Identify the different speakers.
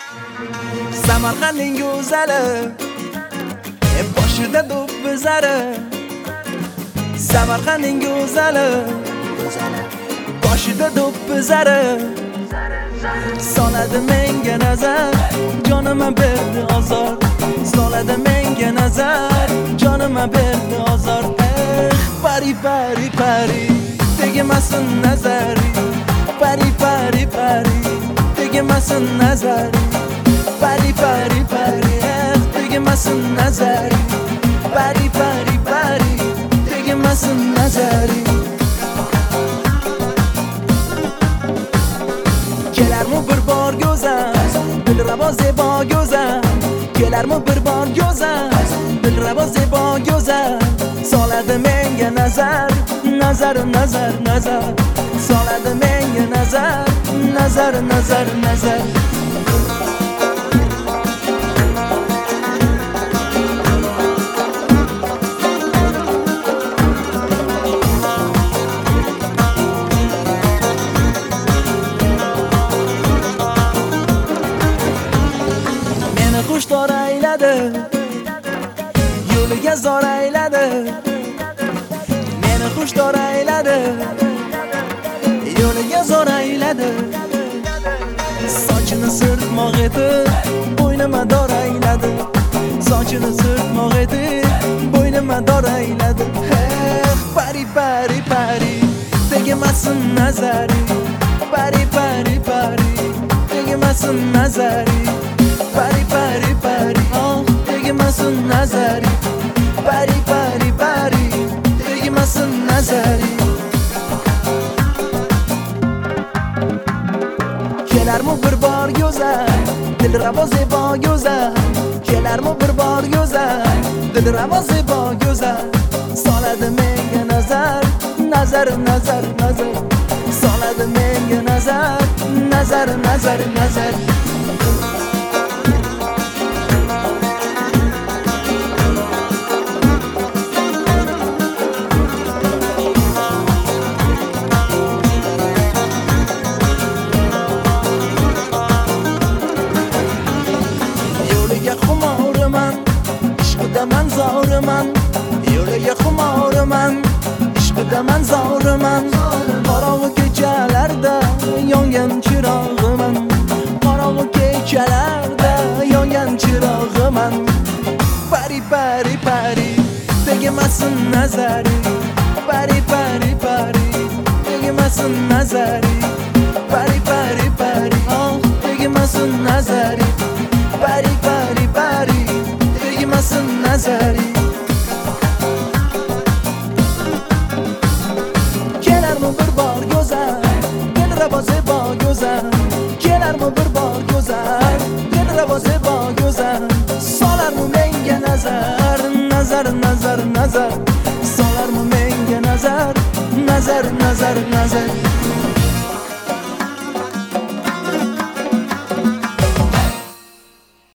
Speaker 1: Samarqandning go'zali boshida do'ppizari. Samarqandning go'zali boshida do'ppizari. Soladi menga nazar, jonima berdi ozor. Soladi menga nazar, jonima berdi ozor. Pari pari pari, tegmasin nazari. Pari pari pari, tegmasin nazari. Pari pari pari, tegmasin nazari. Pari pari pari, tegmasin nazari. Kelarmi bir bor go'zal, dilrabo zebo go'zal. Kelarmi bir bor go'zal, dilrabo zebo go'zal. Soladi menga nazar, nazar nazar nazar. Soladi menga nazar, nazar nazar nazar. Xushtor ayladi, yo'liga zor ayladi. Meni xushtor ayladi, yo'liga zor ayladi. Sochini sirtmoq etib, bo'ynima dor ayladi. Sochini sirtmoq etib, bo'ynima dor ayladi. Pari pari pari, tegmasin nazari. Pari pari pari, tegmasin nazari. Pari pari pari, tegmasin nazari. Pari pari pari, tegmasin nazari. Kelarmi bir bor go'zal, dilrabo zebo go'zal. Kelarmi bir bor go'zal, dilrabo zebo go'zal. Soladi menga nazar, nazar nazar nazar. Soladi menga nazar, nazar nazar nazar. Man zo'riman, yo'liga xumoriman, ishqidaman zo'riman. Qorong'u kechalarda yongan chirog'iman. Qorong'u kechalarda yongan chirog'iman. Pari pari pari, tegmasin nazari. Pari pari pari, tegmasin nazari. Pari pari pari, tegmasin nazari. Pari pari pari, tegmasin nazari. Kelarmi bir bor go'zal, dilrabo zebo go'zal. Kelarmi bir bor go'zal, dilrabo zebo go'zal. Solarmi menga nazar, nazar nazar nazar. Solarmi menga nazar, nazar nazar nazar.